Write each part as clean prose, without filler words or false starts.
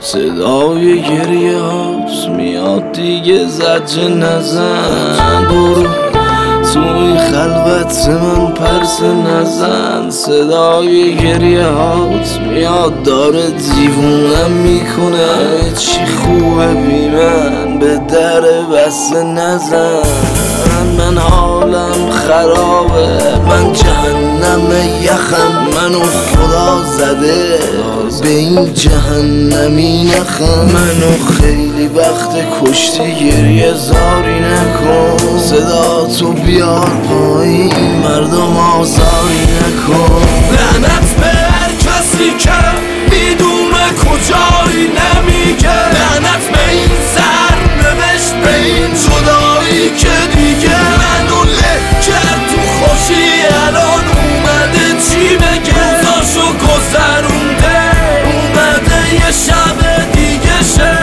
صدای گریه هاست میاد دیگه، زجه نزن، برو تو این خلوت من پرس نزن. صدای گریه هاست میاد داره دیوونم میکنه، چی خوبه بی من به در بسته نزن. من حالم خرابه، من جهنم یخم، منو خدا زده به این جهنمی نخم. منو خیلی وقت کشتی، گریه زاری نکن، صدا تو بیار پایین، مردم آزاری نکن. لعنت به هر کسی که میدونه کجایی نمیگه، لعنت به این سرنوشت، به این جدایی که دیگه منو له کرد تو خوشی. الان اومده چی بگه، روزاشو گذرونده، اومده یه شب دیگه شه.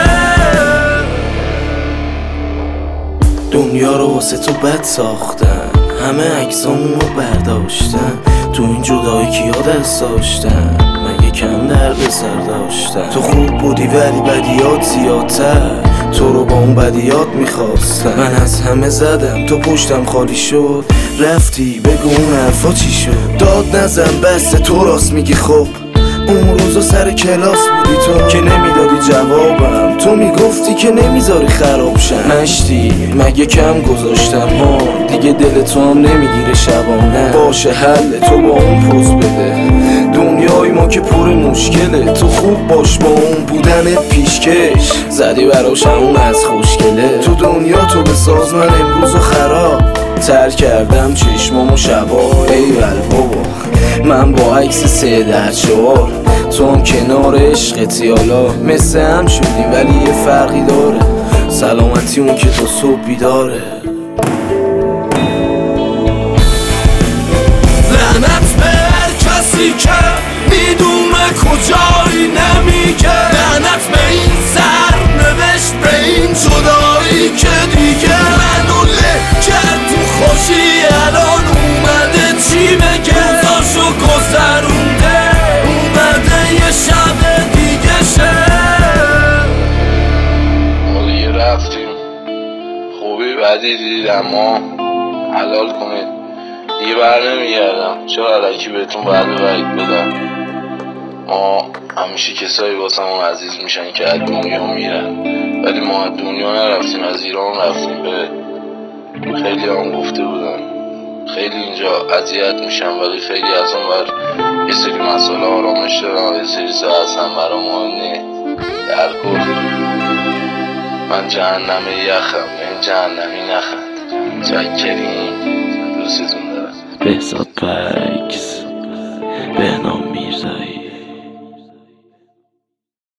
دنیا رو واسه تو بد ساختن، همه عکسامونو برداشتن، تو این جدایی کیا دست داشتن، مگه کم درد سر داشتن. تو خوب بودی ولی بدیات زیادتر، تو رو با اون بدیات میخواستن. من از همه زدم تو پشتم خالی شد، رفتی بگو اون حرفا چی شد. داد نزن بسته، تو راست میگی. خب اون روزا سر کلاس بودی تو که نمیدادی جوابم، تو میگفتی که نمیذاری خراب شم. نشتی مگه کم گذاشتم ها، دیگه دل تو هم نمیگیره شبانه. باشه حل تو با اون پوز بده، دنیای ما که پر مشکله. تو خوب باش با اون بودنت پیشکش، زدی براش اون از خوشگله. تو دنیا تو بساز، من امروزو خراب تر کردم چشمامو شبا. ایول بابا من با عکس 3-4، تو هم کنار عشقتی، حالا مثل هم شدیم ولی یه فرقی داره، سلامتی اون که تو صبح بیداره. لعنت به هر کسی که میدونه کجایی نمیگه، لعنت به این سرنوشت، به این جدایی که دیگه منو له کرد تو خوشی. الان اومده چی بگه، روزاشو گذرونده، اومده یه شب دیگه شه. ما دیگه رفتیم، خوبی بدی دیدید، اما حلال کنید دیگه بر نمیگردم. چرا علکی بهتون وعده وعید بدم. ما همیشه کسایی واسمون عزیز میشن که از دنیا میرن، ولی ما از دنیا نرفتیم، از ایران رفتیم. به خیلی هم گفته بودن خیلی اینجا اذیت میشن، ولی خیلی از اون ور یه سری مسئله آرامش دارن، یه سری ساعت هم برا مهم نیست. در کل من جهنم یخم، این جهنمی نخند. چکرین، دوستتون دارم. بهزاد پکس، بهنام میرزایی.